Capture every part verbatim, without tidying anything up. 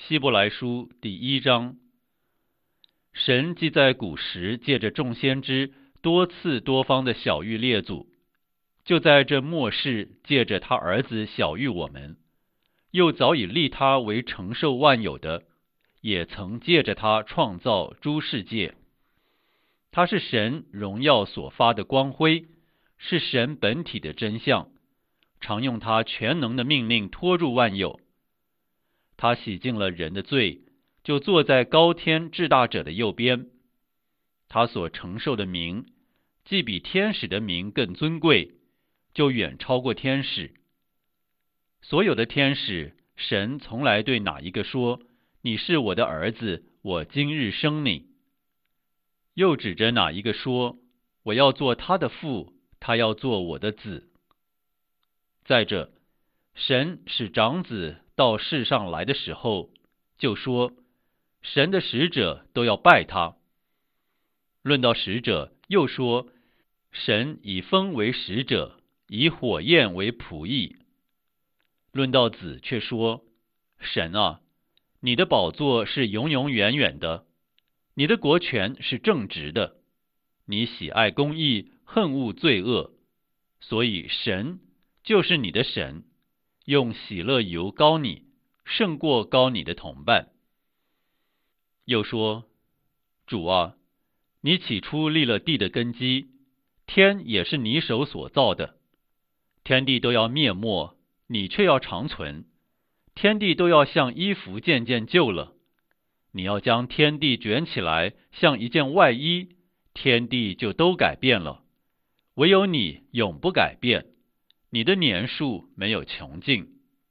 希伯来书第一章。神既在古时借着众先知多次多方的晓谕列祖，就在这末世借着他儿子晓谕我们，又早已立他为承受万有的，也曾借着他创造诸世界。他是神荣耀所发的光辉，是神本体的真相，常用他全能的命令托住万有。他洗净了人的罪，就坐在高天至大者的右边。他所承受的名，既比天使的名更尊贵，就远超过天使。所有的天使，神从来对哪一个说：“你是我的儿子，我今日生你。”又指着哪一个说：“我要做他的父，他要做我的子。”再者，神使长子到世上来的时候，就说神的使者都要拜他。论到使者，又说神以风为使者，以火焰为仆役。论到子，却说神啊，你的宝座是永永远远的，你的国权是正直的，你喜爱公义，恨恶罪恶，所以神就是你的神，用喜乐油膏你，胜过膏你的同伴。又说，主啊，你起初立了地的根基，天也是你手所造的，天地都要灭没，你却要长存，天地都要像衣服渐渐旧了，你要将天地卷起来，像一件外衣，天地就都改变了，唯有你永不改变，你的年数没有穷尽。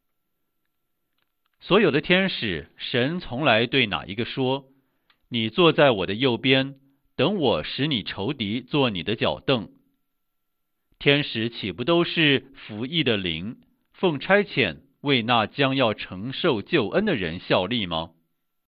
所有的天使，神从来对哪一个说：“你坐在我的右边，等我使你仇敌做你的脚凳。”天使岂不都是服役的灵，奉差遣为那将要承受救恩的人效力吗？